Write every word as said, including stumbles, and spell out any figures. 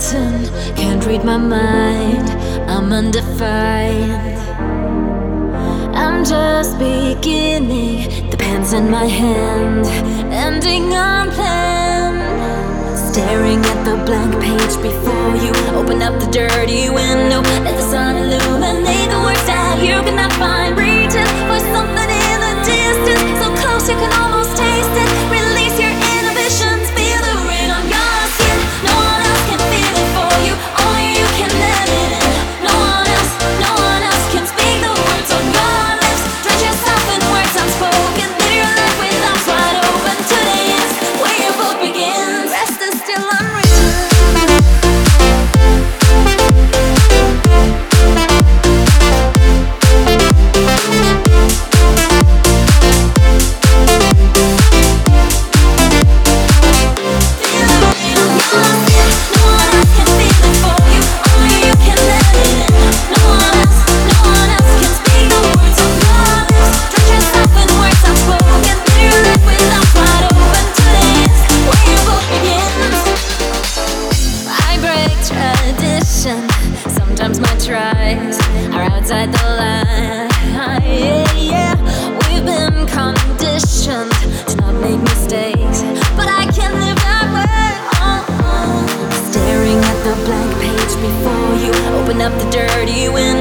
unwritten, can't read my mind, I'm undefined. I'm just beginning, the pen's in my hand, ending unplanned. Staring at the blank page before you, open up the dirty window, let the sun illuminate the words that you cannot find. Reaching for something in the distance, so close you can almost taste it. Release your inhibitions, feel the rain on your skin. No one else can feel it for you, only you can let it in. No one else, no one else can speak the words on your lips. Drench yourself in words unspoken, live your life with arms wide open. Today is where your book begins. Rest is still unwritten. Sometimes my tries are outside the line. Yeah, yeah. We've been conditioned to not make mistakes, but I can't live that way. Oh, oh. Staring at the blank page before you, open up the dirty window.